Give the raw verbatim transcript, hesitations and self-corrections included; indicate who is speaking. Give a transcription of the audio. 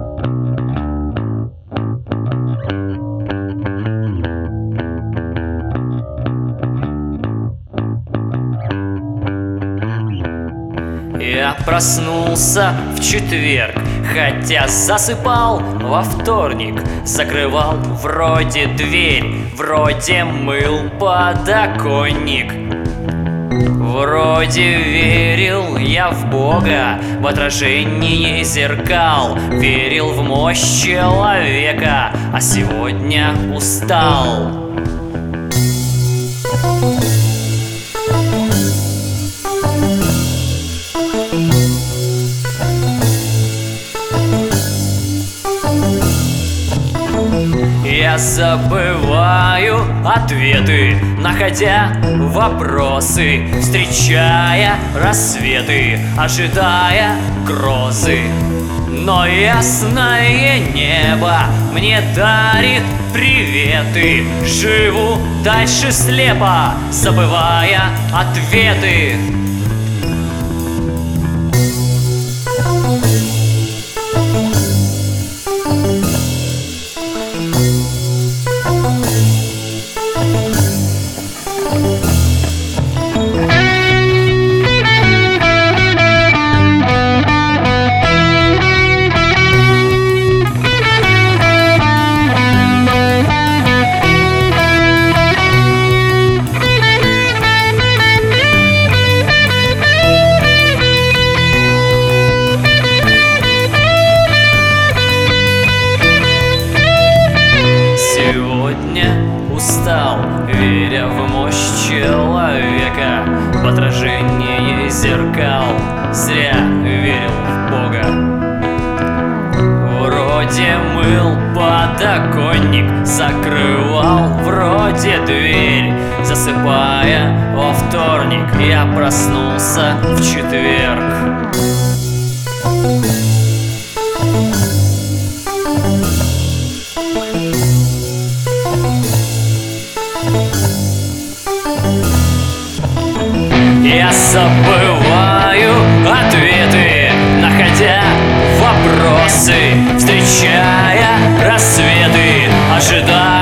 Speaker 1: Я проснулся в четверг, хотя засыпал во вторник. Закрывал вроде дверь, вроде мыл подоконник. Вроде верил я в Бога, в отражении зеркал. Верил в мощь человека, а сегодня устал. Я забываю ответы, находя вопросы, встречая рассветы, ожидая грозы. Но ясное небо мне дарит приветы. Живу дальше слепо, забывая ответы. Сегодня устал, веря в мощь человека, в отражение зеркал. Зря верил в Бога. Вроде мыл подоконник, закрывал вроде дверь. Засыпая во вторник, я проснулся в четверг. Я забываю ответы, находя вопросы, встречая рассветы, ожидая